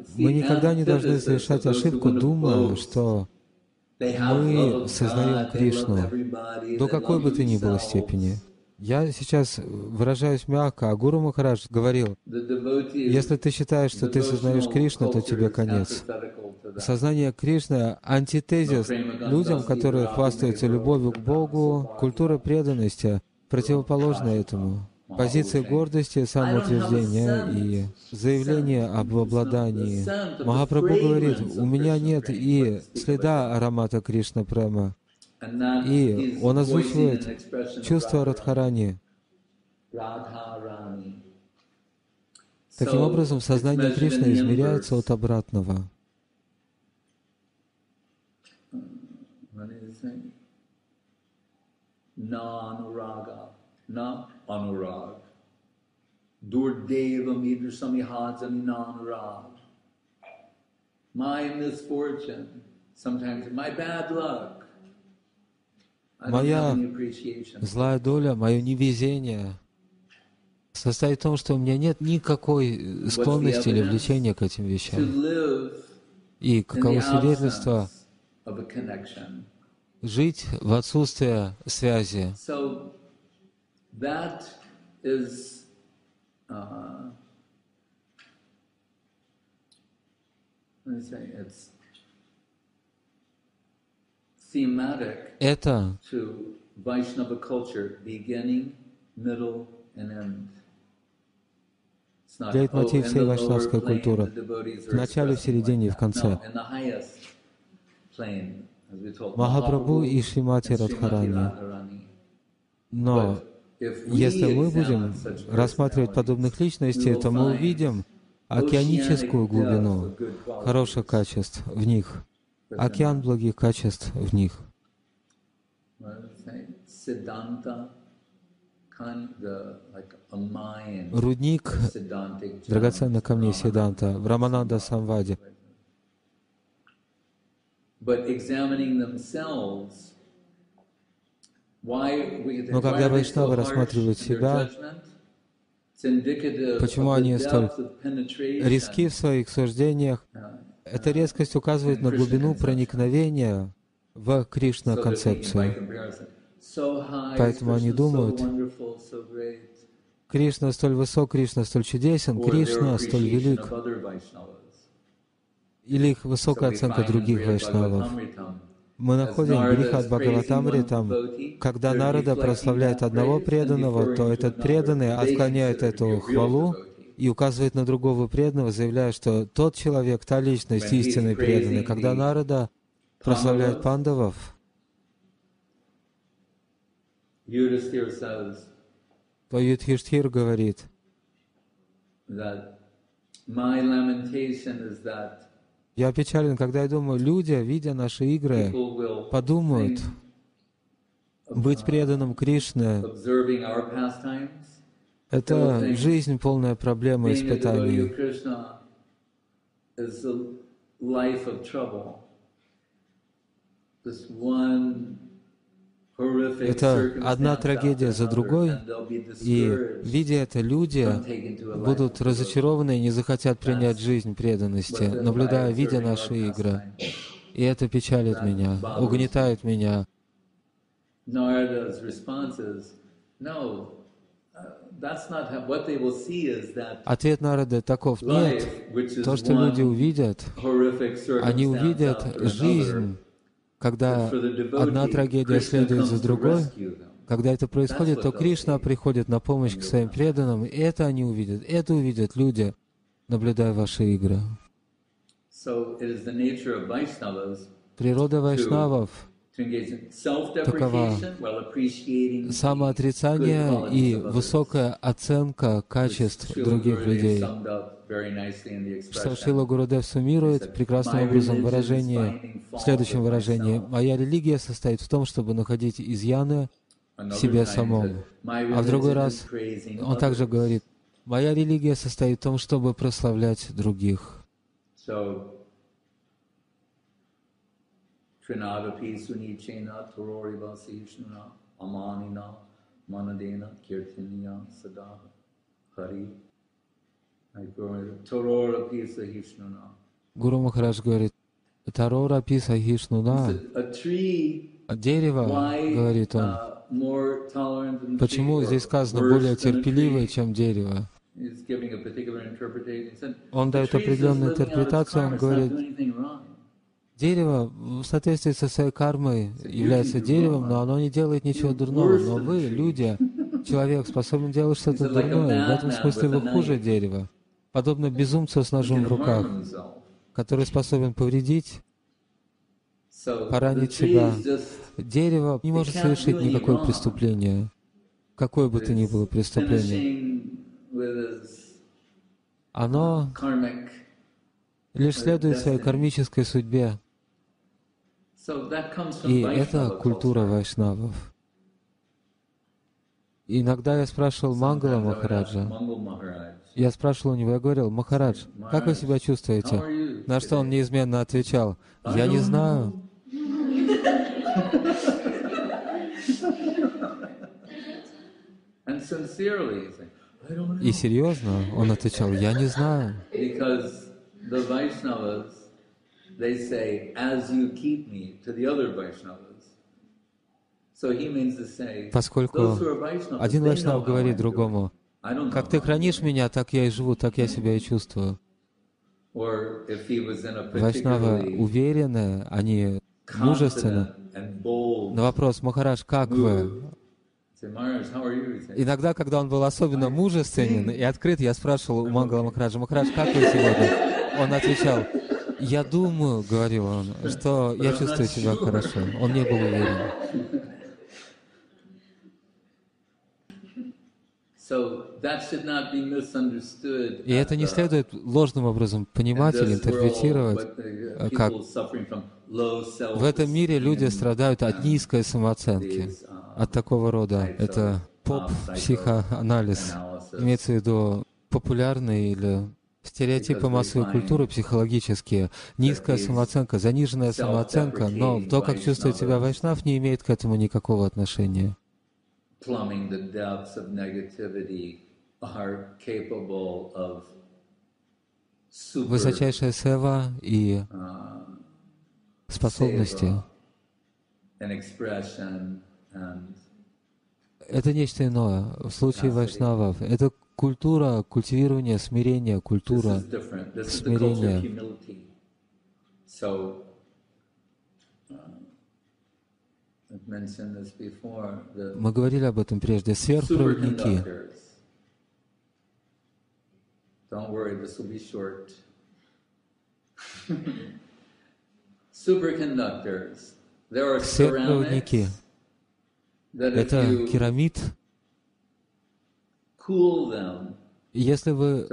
Мы никогда не должны совершать ошибку, думая, что мы сознаем Кришну до какой бы то ни было степени. Я сейчас выражаюсь мягко, а Гуру Махарадж говорил, если ты считаешь, что ты сознаешь Кришну, то тебе конец. Сознание Кришны — антитезис людям, которые хвастаются любовью к Богу, культура преданности противоположна этому. Позиция гордости, самоутверждения и заявление об обладании. Махапрабху говорит, у меня нет и следа аромата Кришна Према. И он озвучивает чувство Радхарани. Таким образом, сознание Кришны измеряется от обратного. Моя злая доля, мое невезение состоит в том, что у меня нет никакой склонности или влечения к этим вещам. И каково свидетельство жить в отсутствие связи. Это лейтмотив всей вайшнавской культуры. В начале, в середине и в конце. Махапрабху и Шримати Радхарани. Но если мы будем рассматривать подобных личностей, то мы увидим океаническую глубину хороших качеств в них, океан благих качеств в них. Рудник драгоценных камней Сиданта в Рамананда Самваде. Но когда вайшнавы рассматривают себя, почему они столь резки в своих суждениях, эта резкость указывает на глубину проникновения в Кришна-концепцию. Поэтому они думают, Кришна столь высок, Кришна столь чудесен, Кришна столь велик. Или их высокая оценка других вайшнавов. Мы находим Брихад Бхагаватамритам, когда Нарада прославляет одного преданного, то этот преданный отклоняет эту хвалу и указывает на другого преданного, заявляя, что тот человек, та личность истинный преданный. Когда Нарада прославляет пандавов, то Юдхиштхир говорит, я опечален, когда я думаю, люди, видя наши игры, подумают, быть преданным Кришне — это жизнь, полная проблем и испытаний. Это одна трагедия за другой, и, видя это, люди будут разочарованы и не захотят принять жизнь преданности, наблюдая, видя наши игры. И это печалит меня, угнетает меня. Ответ Нарады таков: нет, то, что люди увидят, они увидят жизнь, когда одна трагедия следует за другой. Когда это происходит, то Кришна приходит на помощь к своим преданным, и это они увидят, это увидят люди, наблюдая ваши игры. Природа вайшнавов такова: самоотрицание и высокая оценка качеств других людей. Что Шрила Гурудев суммирует прекрасным образом выражение, в следующем выражении: «Моя религия состоит в том, чтобы находить изъяны в себе самом». А в другой раз он также говорит: «Моя религия состоит в том, чтобы прославлять других». Гуру Махарадж говорит, Тарора Писа Хишнуна, дерево, говорит он, почему здесь сказано более терпеливое, чем дерево? Он дает определенную интерпретацию, он говорит, дерево в соответствии со своей кармой является деревом, но оно не делает ничего дурного. Но вы, люди, человек, способен делать что-то дурное. В этом смысле вы хуже дерева. Подобно безумцу с ножом в руках, который способен повредить, поранить себя. Дерево не может совершить никакое преступление, какое бы то ни было преступление. Оно лишь следует своей кармической судьбе. И это культура вайшнавов. Иногда я спрашивал Мангала Махараджа, я спрашивал у него, я говорил, Махарадж, как вы себя чувствуете? На что он неизменно отвечал, я не знаю. И серьезно он отвечал, я не знаю. Поскольку один вайшнав говорит другому, как ты хранишь меня, так я и живу, так я себя и чувствую. Вайшнавы уверены, они мужественны. На вопрос, Махарадж, как вы? Иногда, когда он был особенно мужественен и открыт, я спрашивал у Мангала Махараджа, Махарадж, как вы сегодня? Он отвечал, я думаю, говорил он, что я чувствую себя хорошо. Он не был уверен. И это не следует ложным образом понимать или интерпретировать, как в этом мире люди страдают от низкой самооценки, от такого рода. Это поп-психоанализ, имеется в виду популярный или стереотипы массовой культуры психологические, низкая самооценка, заниженная самооценка, но то, как чувствует себя вайшнав, не имеет к этому никакого отношения. Высочайшая сева и способности — это нечто иное. В случае вайшнавов это культура культивирования смирения, культура смирения. Мы говорили об этом прежде. Сверхпроводники. Сверхпроводники. Это керамид. Если вы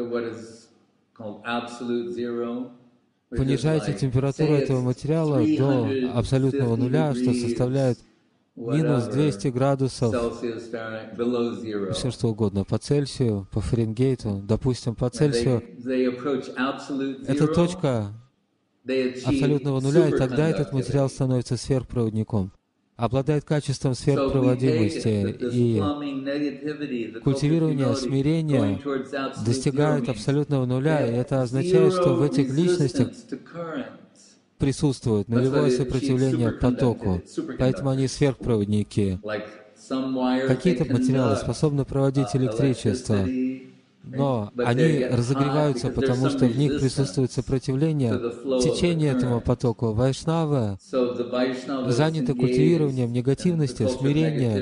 понижаете температуру этого материала до абсолютного нуля, что составляет минус 200 градусов, все что угодно, по Цельсию, по Фаренгейту, допустим, по Цельсию, это точка абсолютного нуля, и тогда этот материал становится сверхпроводником, обладает качеством сверхпроводимости, и культивирование смирения достигает абсолютного нуля, и это означает, что в этих личностях присутствует нулевое сопротивление потоку, поэтому они сверхпроводники. Какие-то материалы способны проводить электричество, но они разогреваются, потому что в них присутствует сопротивление течению этому потоку. Вайшнавы заняты культивированием негативности, смирения.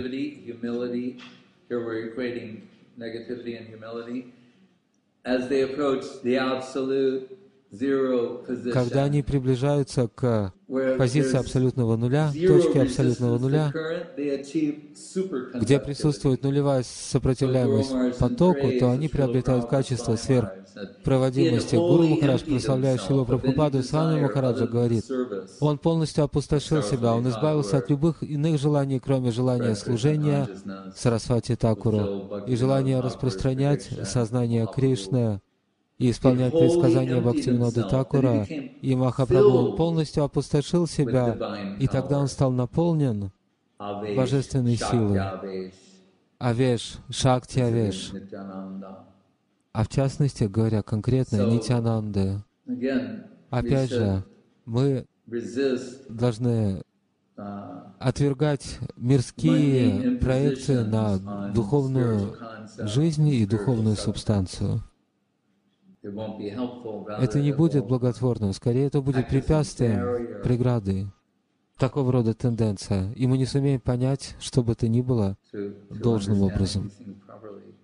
Когда они приближаются к позиции абсолютного нуля, точке абсолютного нуля, где присутствует нулевая сопротивляемость потоку, то они приобретают качество сверхпроводимости. Гуру Махарадж, прославляя Шрилу Прабхупаду, Свами Махараджа говорит, он полностью опустошил себя, он избавился от любых иных желаний, кроме желания служения Сарасвати Такуру и желания распространять сознание Кришны и исполнять предсказания Бхактивинода Такура, и Махапрабху, он полностью опустошил себя, и тогда он стал наполнен божественной силой. Авеш, Шакти Авеш. а в частности, говоря конкретно, Нитьянанды. Опять же, мы должны отвергать мирские проекты на духовную жизнь и духовную субстанцию. Это не будет благотворным, скорее это будет препятствием, преградой. Такого рода тенденция. И мы не сумеем понять, что бы то ни было, должным образом.